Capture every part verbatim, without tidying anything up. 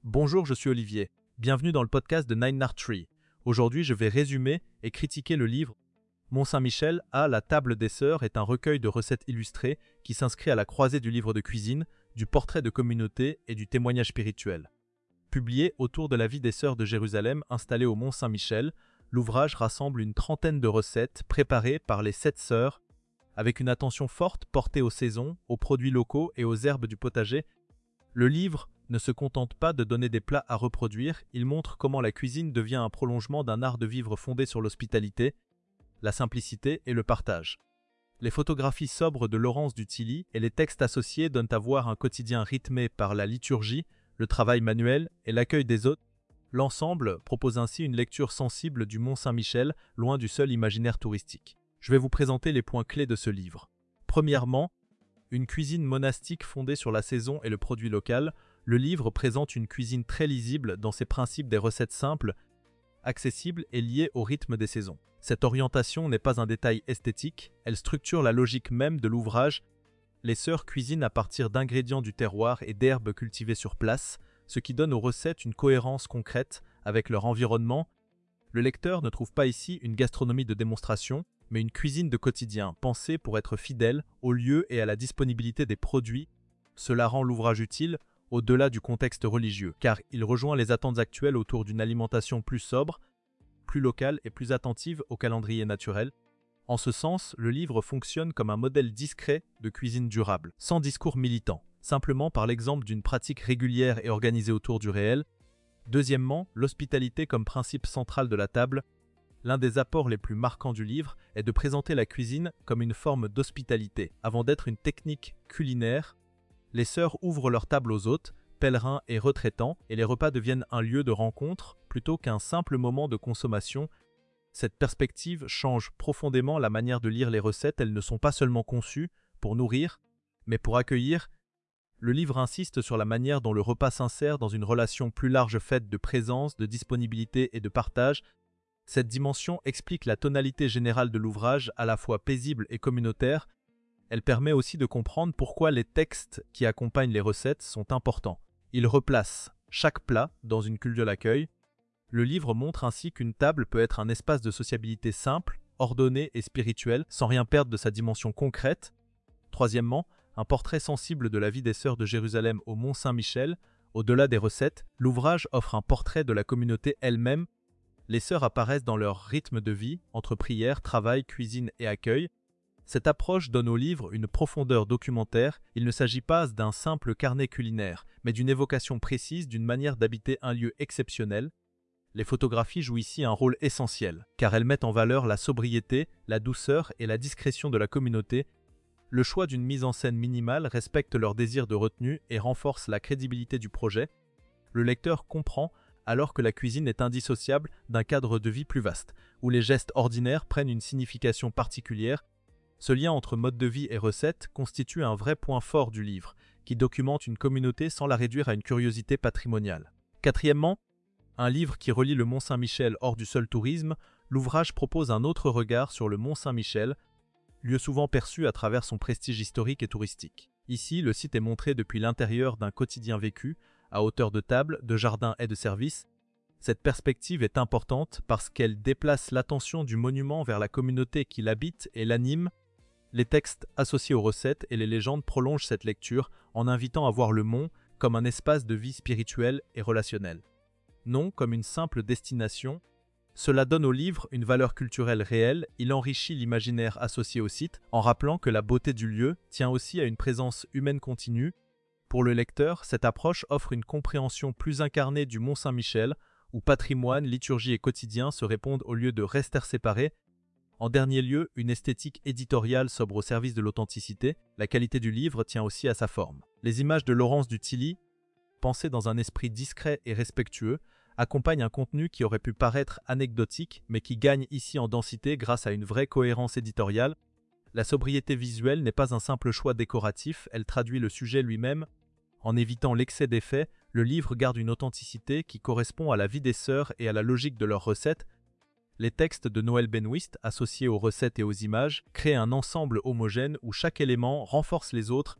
Bonjour, je suis Olivier. Bienvenue dans le podcast de Nine Art Tree. Aujourd'hui, je vais résumer et critiquer le livre Mont-Saint-Michel à la table des sœurs est un recueil de recettes illustrées qui s'inscrit à la croisée du livre de cuisine, du portrait de communauté et du témoignage spirituel. Publié autour de la vie des sœurs de Jérusalem installées au Mont-Saint-Michel, l'ouvrage rassemble une trentaine de recettes préparées par les sept sœurs avec une attention forte portée aux saisons, aux produits locaux et aux herbes du potager. Le livre ne se contente pas de donner des plats à reproduire, il montre comment la cuisine devient un prolongement d'un art de vivre fondé sur l'hospitalité, la simplicité et le partage. Les photographies sobres de Laurence du Tilly et les textes associés donnent à voir un quotidien rythmé par la liturgie, le travail manuel et l'accueil des autres. L'ensemble propose ainsi une lecture sensible du Mont-Saint-Michel, loin du seul imaginaire touristique. Je vais vous présenter les points clés de ce livre. Premièrement, une cuisine monastique fondée sur la saison et le produit local. Le livre présente une cuisine très lisible dans ses principes, des recettes simples, accessibles et liées au rythme des saisons. Cette orientation n'est pas un détail esthétique, elle structure la logique même de l'ouvrage. Les sœurs cuisinent à partir d'ingrédients du terroir et d'herbes cultivées sur place, ce qui donne aux recettes une cohérence concrète avec leur environnement. Le lecteur ne trouve pas ici une gastronomie de démonstration, mais une cuisine de quotidien, pensée pour être fidèle au lieu et à la disponibilité des produits. Cela rend l'ouvrage utile au-delà du contexte religieux, car il rejoint les attentes actuelles autour d'une alimentation plus sobre, plus locale et plus attentive au calendrier naturel. En ce sens, le livre fonctionne comme un modèle discret de cuisine durable, sans discours militant, simplement par l'exemple d'une pratique régulière et organisée autour du réel. Deuxièmement, l'hospitalité comme principe central de la table. L'un des apports les plus marquants du livre est de présenter la cuisine comme une forme d'hospitalité. Avant d'être une technique culinaire, les sœurs ouvrent leur table aux hôtes, pèlerins et retraitants, et les repas deviennent un lieu de rencontre plutôt qu'un simple moment de consommation. Cette perspective change profondément la manière de lire les recettes. Elles ne sont pas seulement conçues pour nourrir, mais pour accueillir. Le livre insiste sur la manière dont le repas s'insère dans une relation plus large faite de présence, de disponibilité et de partage. Cette dimension explique la tonalité générale de l'ouvrage, à la fois paisible et communautaire. Elle permet aussi de comprendre pourquoi les textes qui accompagnent les recettes sont importants. Ils replacent chaque plat dans une culture de l'accueil. Le livre montre ainsi qu'une table peut être un espace de sociabilité simple, ordonné et spirituel, sans rien perdre de sa dimension concrète. Troisièmement, un portrait sensible de la vie des sœurs de Jérusalem au Mont-Saint-Michel. Au-delà des recettes, l'ouvrage offre un portrait de la communauté elle-même. Les sœurs apparaissent dans leur rythme de vie, entre prière, travail, cuisine et accueil. Cette approche donne au livre une profondeur documentaire. Il ne s'agit pas d'un simple carnet culinaire, mais d'une évocation précise d'une manière d'habiter un lieu exceptionnel. Les photographies jouent ici un rôle essentiel, car elles mettent en valeur la sobriété, la douceur et la discrétion de la communauté. Le choix d'une mise en scène minimale respecte leur désir de retenue et renforce la crédibilité du projet. Le lecteur comprend alors que la cuisine est indissociable d'un cadre de vie plus vaste, où les gestes ordinaires prennent une signification particulière. Ce lien entre mode de vie et recettes constitue un vrai point fort du livre, qui documente une communauté sans la réduire à une curiosité patrimoniale. Quatrièmement, un livre qui relie le Mont-Saint-Michel hors du seul tourisme. L'ouvrage propose un autre regard sur le Mont-Saint-Michel, lieu souvent perçu à travers son prestige historique et touristique. Ici, le site est montré depuis l'intérieur d'un quotidien vécu, à hauteur de table, de jardin et de service. Cette perspective est importante parce qu'elle déplace l'attention du monument vers la communauté qui l'habite et l'anime. Les textes associés aux recettes et les légendes prolongent cette lecture en invitant à voir le mont comme un espace de vie spirituelle et relationnelle, non comme une simple destination. Cela donne au livre une valeur culturelle réelle. Il enrichit l'imaginaire associé au site en rappelant que la beauté du lieu tient aussi à une présence humaine continue. Pour le lecteur, cette approche offre une compréhension plus incarnée du Mont-Saint-Michel, où patrimoine, liturgie et quotidien se répondent au lieu de rester séparés. En dernier lieu, une esthétique éditoriale sobre au service de l'authenticité. La qualité du livre tient aussi à sa forme. Les images de Laurence du Tilly, pensées dans un esprit discret et respectueux, accompagnent un contenu qui aurait pu paraître anecdotique, mais qui gagne ici en densité grâce à une vraie cohérence éditoriale. La sobriété visuelle n'est pas un simple choix décoratif, elle traduit le sujet lui-même. En évitant l'excès d'effets, le livre garde une authenticité qui correspond à la vie des sœurs et à la logique de leurs recettes. Les textes de Noël Benouist, associés aux recettes et aux images, créent un ensemble homogène où chaque élément renforce les autres.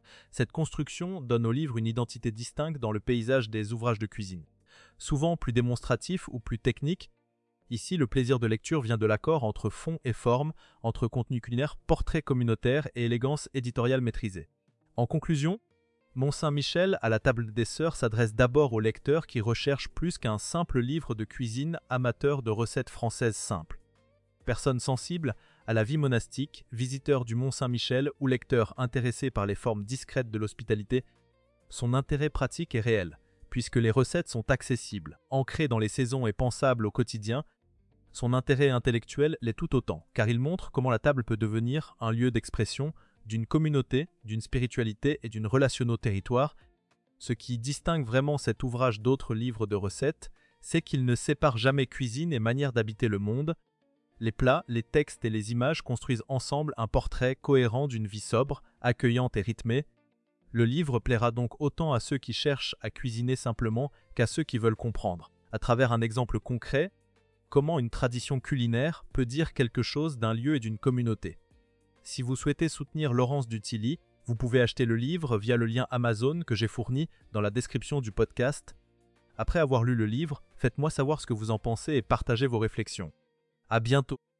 Cette construction donne au livre une identité distincte dans le paysage des ouvrages de cuisine. Souvent plus démonstratif ou plus technique, ici le plaisir de lecture vient de l'accord entre fond et forme, entre contenu culinaire, portrait communautaire et élégance éditoriale maîtrisée. En conclusion, Mont-Saint-Michel à la table des sœurs s'adresse d'abord aux lecteurs qui recherchent plus qu'un simple livre de cuisine amateur de recettes françaises simples. Personnes sensibles à la vie monastique, visiteurs du Mont-Saint-Michel ou lecteurs intéressés par les formes discrètes de l'hospitalité, son intérêt pratique est réel, puisque les recettes sont accessibles, ancrées dans les saisons et pensables au quotidien. Son intérêt intellectuel l'est tout autant, car il montre comment la table peut devenir un lieu d'expression d'une communauté, d'une spiritualité et d'une relation au territoire. Ce qui distingue vraiment cet ouvrage d'autres livres de recettes, c'est qu'il ne sépare jamais cuisine et manière d'habiter le monde. Les plats, les textes et les images construisent ensemble un portrait cohérent d'une vie sobre, accueillante et rythmée. Le livre plaira donc autant à ceux qui cherchent à cuisiner simplement qu'à ceux qui veulent comprendre, à travers un exemple concret, comment une tradition culinaire peut dire quelque chose d'un lieu et d'une communauté. Si vous souhaitez soutenir Laurence Dutilly, vous pouvez acheter le livre via le lien Amazon que j'ai fourni dans la description du podcast. Après avoir lu le livre, faites-moi savoir ce que vous en pensez et partagez vos réflexions. À bientôt!